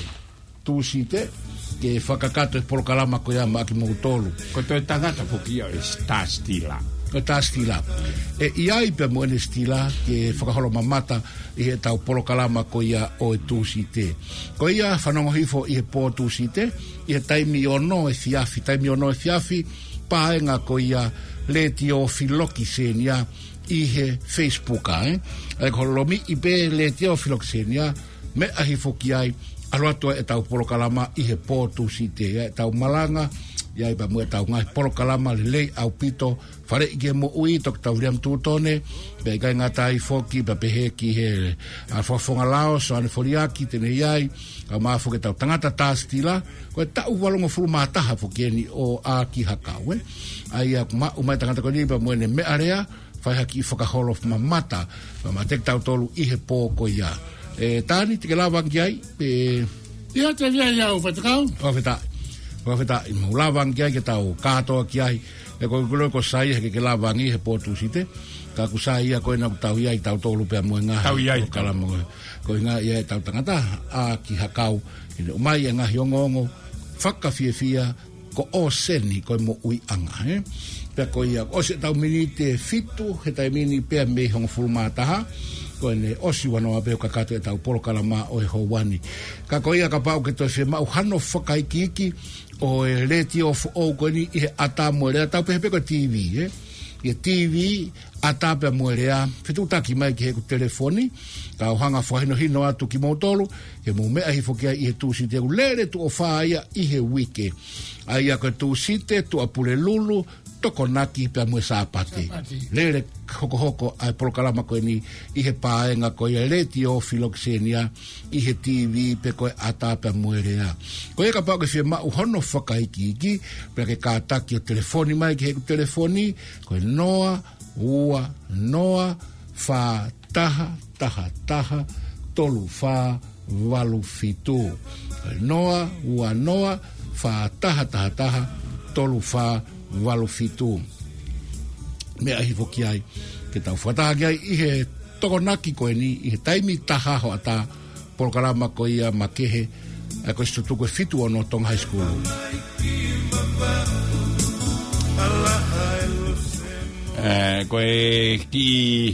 tusite ke whakakato e polokalama ko ia maki mautolu. Ko toi tangata poki ia e sta stila. Ko ta stila. E iai pe moene stila ke whakaholo mamata i he tau polokalama ko ia o e tūsite. Ko ia whanongo hifo i he pō tūsite, i he taimi ono e fiafi, taimi ono e fiafi, paenga ko ia Letio Philokisenia i he Facebooka, eh? E ko lomi i pe Letio Philokisenia me a hifo ki ai aloa toa e tau polokalama i he pōtu si te e tau malanga ia i pa mua tau ngai polokalama le lei au pito whare i ke mo ui tok tau riam tūtone pe i kai ngata i foki pa pehe ki he a whafonga lao so ane foriaki tene iai a maafo ke tau tangata tā stila ko e tau walongo fulu mātaha foki eni o a ki hakau eh? Ai a kuma umai tangata ko ni pa mua ne mea rea whai haki i whakaholo mamata pa ma tek tau tolu i he pō ko ia e tani te lawang ai e ia te via ia o fatakau o feta o feta i mo lawang ai ke tau kato ki ai e ko ko ko sai ke ke lawang i he potu site ka ku sai ia ko na tau ia i tau tolu pe mo nga tau ia i kala mo ko nga ia tau tangata a ki hakau i o mai nga hiongongo faka fie fia ko o seni ko mo ui anga eh pe ko ia o se tau minite fitu he tai mini pe me hong fulmata ko ne osi wana wa pe ka kato e tau polo kalama o e howani ka ko ia ka pau ke to se mau hano fokai kiki o e Letio o ko ni e ata moere tau pe pe ko T V eh e T V ata pe moere fitu taki mai ke ku telefoni ka o hanga fo hino hino atu ki motolo e mo me ai fokia i tu si te lere tu o faia i he wiki ai a ko tu site tu apule lulu tokonaki pe mo sapati lele hoko hoko ai prokalama ko ni i he paenga ko ia leti o filoxenia i he T V pe ko ata pe moerea ko e ka pa ko fie ma u hono whakaiki ki pe ke ka taki o telefoni mai ki he telefoni ko noa ua noa fa taha taha taha tolu fa walu fitu noa ua noa fa taha taha taha tolu fa walu fitu me ahi foki ai ke tau whataha ki ai i he tokonaki koe ni i he taimi taha ho ata polokarama ko ia makehe a ko istu tuku e fitu ono tong high school eh koe ki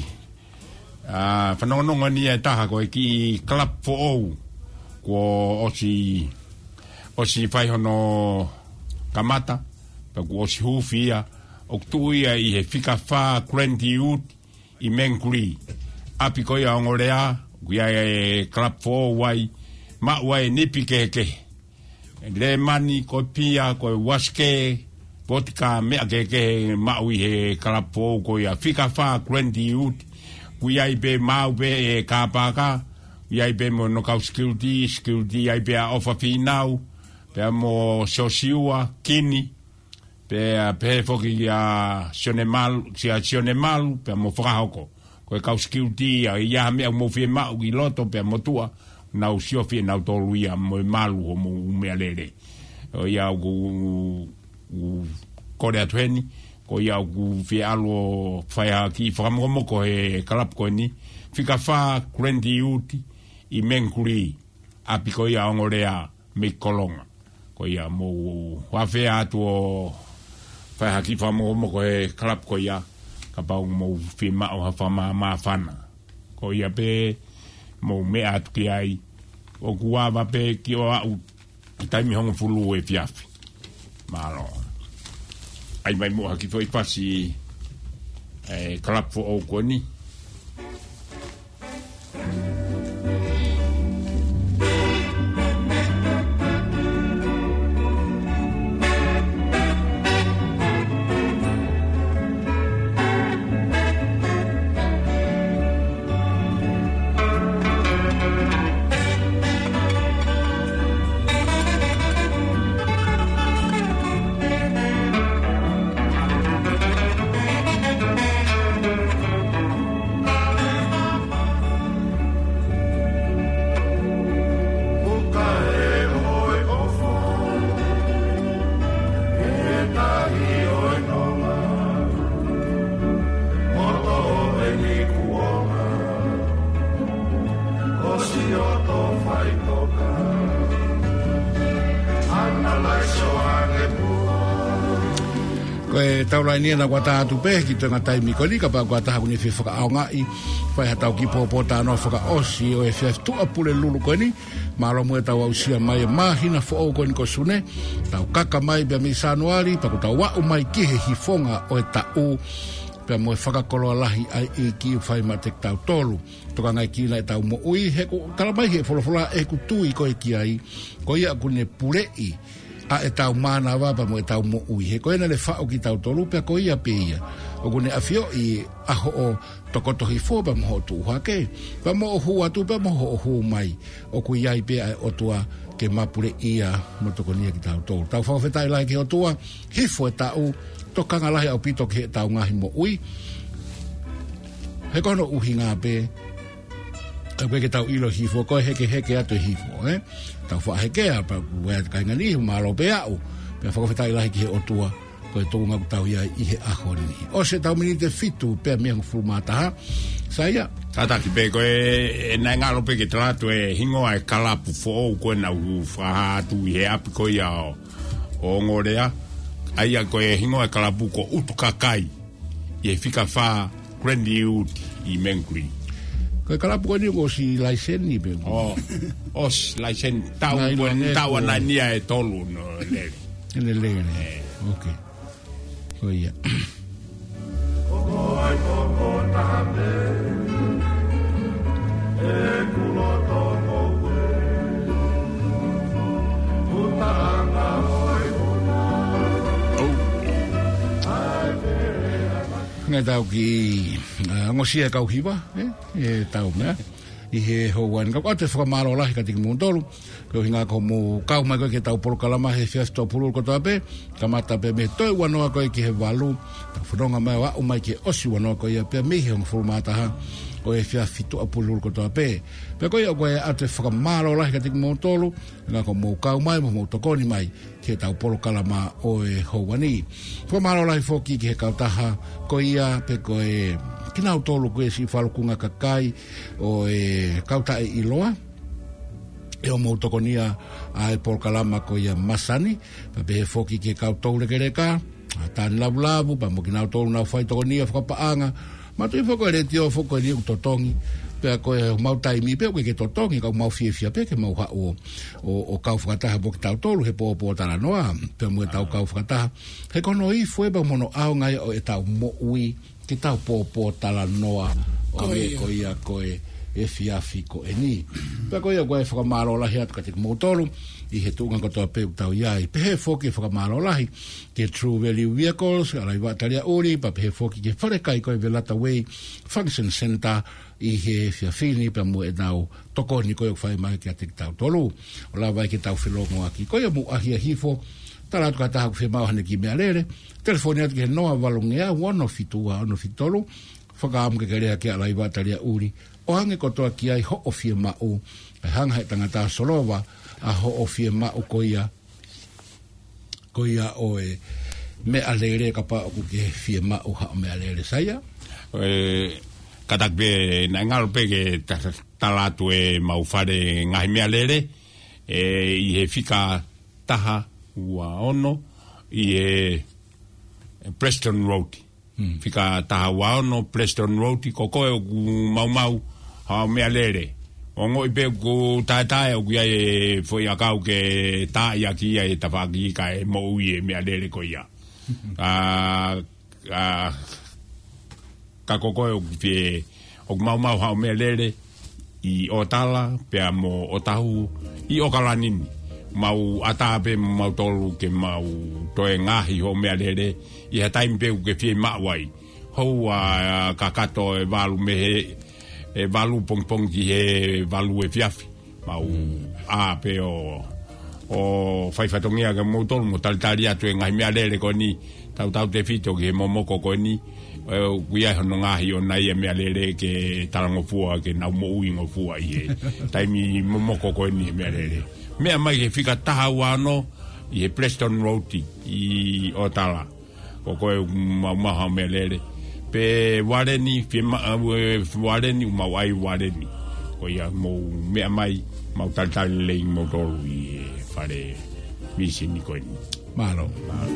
a whanongononga ni e taha koe ki club for all ko osi osi whai hono kamata pa ko si hufia o tuia i he fika fa twenty youth i Menkuri api ko ia ngorea kuia e club for wai ma wai nipi ke ke le mani ko pia ko waske vodka me ke ke ma wi he club for ko ia fika fa twenty youth kuia i be mau be e kapaka kuia i be mo no ka security security i be off of now pe mo sosiua kini pe pe foki ya sione mal sia sione mal pe mo frahoko ko ka security ya ya me mo fi ma u loto pe mo tua na u sio fi na to luia mo malu mo me alere o ya u ko de atweni ko ya u fi alo fa ki framo mo ko e kalap ko ni fika fa twenty youth i Menkuri api ko ya ngorea me kolonga ko ya mo wa fe atu fa haki fa mo mo ko e club ko ya ka pa mo fi ma o fa ma ma fana ko ya pe mo me atu ki ai o kuwa va pe ki o u tai mi hong fulu e fiafi malo ai mai mo haki foi pasi e club fo o ko ni taula ni na kwata tu pe ki tanga tai mi ko ni ka pa kwata ku ni fi foka au ngai fa ha tau ki po po ta no foka osi o e f tu apule lulu ko ni ma lo mo ta wa usia mai ma hina fo o ko ni ko sune tau kaka mai be mi sanuari pa ku tau wa o mai ki he hifonga o e ta u pe mo faka kolo lahi ai e ki fai ma te tau tolu to ka ngai ki na tau mo ui he ko kala mai he folo folo e ku tu i ko e ki ai ko ia ku ne pule i a e tau mana wa pa mo e tau mo ui he koena le fa'o ki tau tolu pe ko ia pe ia o kune afio i aho o tokoto hi fo pa mo tu hake pa mo hu atu pa mo hu mai o ku ia i pe o tua ke mapure ia mo to konia ki tau tolu tau fa fetai lai ki o tua hi fo tau to kanga lai au pito ke tau ngahi mo ui he kono uhinga pe ka ke tau ilo hi fo ko heke heke atu hi fo eh tau fa heke pa wa ka ngani ma lo pe au pe fa ko fetai lai ki o tua ko to nga tau ia i he aho ni o se tau mini te fitu pe me fu mata saya tata ki pe ko e na ngalo pe ke trato e hingo ai kala pu fo ko na u fa tu he ap ko ia o ngorea ai ko e hingo ai kala pu ko utu kakai e fika fa grand youth i Menkuri ko kala pu ni go si license ni be oh os license tau tau na ni e tolu no le le le okay oh yeah Oi popo tabe e kulo tomo we utanga oi una oh Ngai tau ki ngosia kau hiwa, e tau mea. I he houan ka ate whakamaro lahi ka tiki mūntolu. Ko hinga ko mō kau mai koe ke tau polo kalama he fiasto pulul ko tape. Ka mata pe me toi wanoa koe ki he walu. Ta whanonga mai wa umai ke osi wanoa koe ia pe mihi hong furu mātaha. O e fia fitu a pulul ko tape. Pe koe o koe ate whakamaro lahi ka tiki mūntolu. Hinga ko mō kau mai mo mō tokoni mai ke tau polo kalama o e houani. Whakamaro lahi foki ki he kautaha ko ia pe koe kina tolu koe si whalukunga kakai o e kauta e iloa e o mautokonia a e polkalama ko ia masani pa pe he foki ke kautau reke reka a tāni labu labu pa mo kina tolu na whai tokonia whakapaanga ma tui whako e reti o whako e ni utotongi pe a koe mautai mi pe koe ke totongi kau mau fia fia pe ke mau ha o o kau whakataha po ki tau tolu he po po tala noa pe mo e tau kau whakataha he kono i fue pa mono au ngai o e tau mo ui ki tau pōpō tala noa o me ko ia koe e fiafi ko e ni. Pea ko ia koe whakamaro lahi atu ka te mōtolu i he tūnga kotoa peu tau iai. Pehe whoki e whakamaro lahi ke True Value Vehicles, alai wataria uri, pa pehe whoki ke wharekai koe Velata Way Function Center i he fiafini pa mu e nau toko ni koe o whai mai ki a te tau tolu. O la vai ke tau whilongo aki. Koe mu ahia hifo, tala atu ka taha ku whemau hane ki mea lere, telefoni atu ke noa walungea, wano fitua, wano fitolu, whakaamu ke kerea ke alai wataria uri, o hange kotoa ki ai ho o fie mau, e hanga he tangata solova, a ho o fie mau koia, koia o e me alere ka pa o ke fie mau ha o me alere saia. E, katak be, na ngalo pe ke talatu e mau whare ngahi me alere, e i he fika taha, ua ono i e Preston Road hmm. Fika taha ua ono Preston Road ko koe o mau mau ha mea lere o ngoi pe ku tae tae o kia e foi akau ke tae a kia e tawhaki ka e mo ui e mea lere ko ia a a ka ko koe o kia o mau mau ha mea lere i o tala pe a mo o tahu i o kalanini mau atape mau tolu ke mau toe ngahi ho mea lere i ha taimi peu ke fie mawai hou a kakato e walu mehe e walu pong pong ki he walu e fiafi mau mm. a pe o o whaifatongia ke mau tolu mo talitari atu e ngahi mea lere ko ni tau tau te fito ke momoko ko ni kuia hono ngahi o nai e mea lere ke tarangofua ke nau mo ui ngofua i he taimi momoko ko ni mea lere mea mai he fika taha wano i he Preston Road i Otala o koe mau maha mea lere pe wareni wareni mau ai wareni ko ia mau mea mai mau taritari leing mau tolu i e whare misi ni koe ni Malo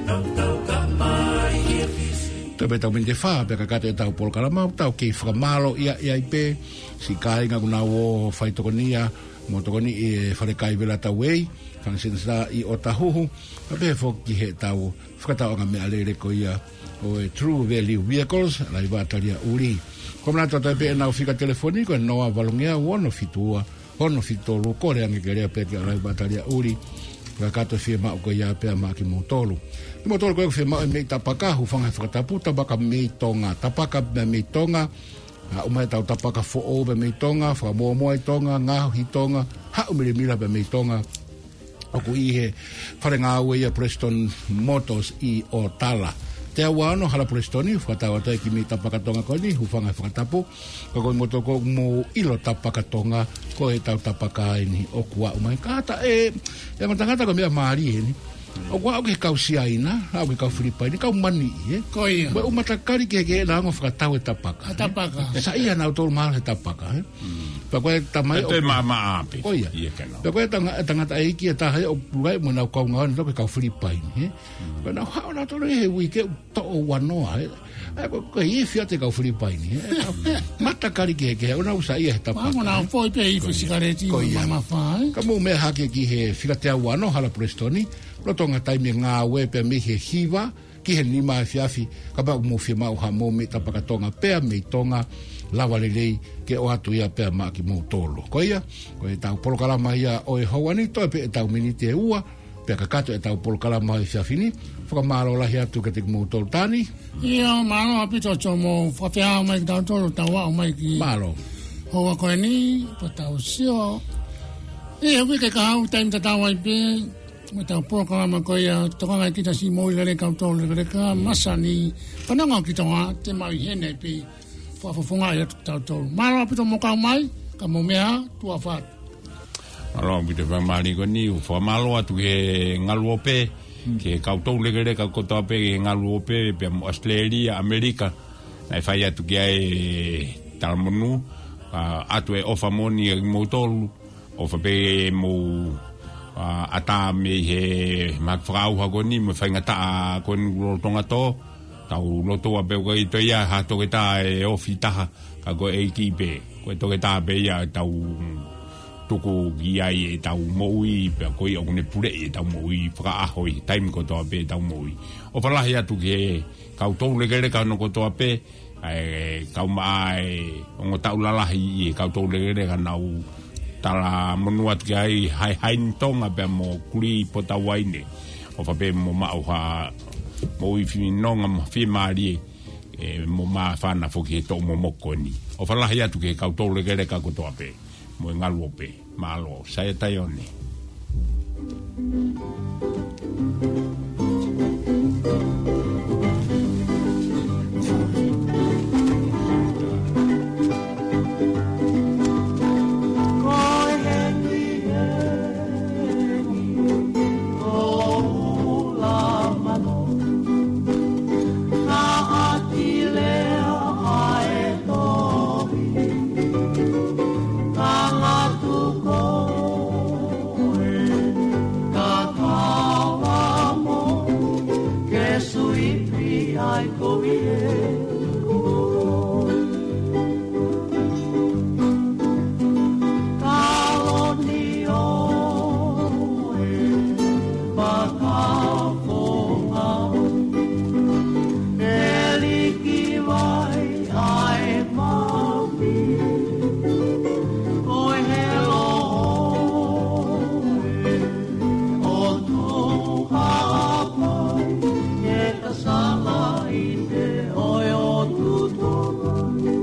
Tabe tau minte wha, pe kakate tau polkaramau, tau kei whakamalo ia ia i pe, si kāinga kuna o whaitokonia, mo tokoni e wharekai Velata Way, whangasinsa i o tahuhu, a pe whoki he tau, whakatau anga mea lere ko ia, o e True Value Vehicles, lai wātaria uri. Komana tata pe e nau whika telefoniko, e noa walungea, wono fitua, wono fitolu, kore ange kerea pe ke lai wātaria uri, kakato fie mao ko ia pe ma ki motolu. Ki motolu ko fie mao e mei tapaka hu fanga whakatapu tabaka mei tonga. Tapaka me mei tonga, a umai tau tapaka fo o be mei tonga, whaka moa moa i tonga, ngā hi tonga, ha umire mira be mei tonga. Oku i he whare ngā ue ia Preston Motors i o Tala. Te awa ano hala Prestoni, whakatawa tai ki mei tapaka tonga ko ni, hu fanga whakatapu. Ko koi moto ko mo ilo tapaka tonga, ko he tau tapaka ni o kua umai. Kata e, e matangata ko mea maari e ni. O kua au ke kau siaina, au ke kau Filipai ni, kau mani e. Ko ia. Wa umatakari ke ke na ngo whakatau e tapaka. Tapaka. Sa ia nau tolu maha he tapaka. Pa koe tamai o... Te maa ape. O ia. Pa koe tangata e iki e tahai o purai mo nau kau ngawan tau ke kau Filipai ni. Pa nau hao nau tolu he wike to o wanoa. Ko i fia te kau Filipai ni. Matakari ke ke, o nau sa ia he tapaka. Pango nau foi pe i fisikareti o mamawhai. Ka mo me hake ki he whikatea wano hala Prestoni. Lotonga taimi ngā we pe me he hiwa, ki he nima e fiafi, ka ba mo fia mau ha mo me tapaka tonga pea me tonga, lawa lelei ke o atu ia pea maa ki mo tolo. Ko ia, ko e tau polokalama ia o e hauani, toi pe e tau minite ua, pe ka kato e tau pol kala mai sia fini fo ma lo la hia tu ke te mo tol tani ia ma lo apito chomo fa fa mai tau tol tau wa mai ki ma lo ho ko ni pa tau sio e wi ke ka u time ta tau ai pe mo tau pol kala ma ko ia to ka ki ta si mo le ka tol le ka masani pa na ngau ki to te mai hene pe fa fa funga ia tau tol ma lo apito mo ka mai ka mo mea tu afa Alo, bide pa mali ko ni, ufo malo atu ke ngaluope, ke kautou legere ka koto ape ke ngaluope, pe Australia, Amerika, na fai atu ke ai talmonu, atu e ofa moni e motolu, ofa pe mo ata me he makfrau hago ni, me fai ngata ko ni lotonga to, tau loto ape ko ito ia, ha toke ta e ofi taha, ka ko e ki pe, ko toke ta ape ia tau toko giai e tau moui pe koi o ne pure e tau moui fra ahoi time ko to pe tau moui o fala ya tu ke kau to le gere ka no ko to pe e kau mai o tau la la hi kau to le gere ka nau tala monuat gai hai hai tonga pe mo kuri po ta waine o fa pe mo ma o ha moui fi nonga mo fi mari e mo ma fa na fo ke to mo mo koni o fala ya tu ke kau to le gere ka ko to pe mo ngaluope malo saya tayone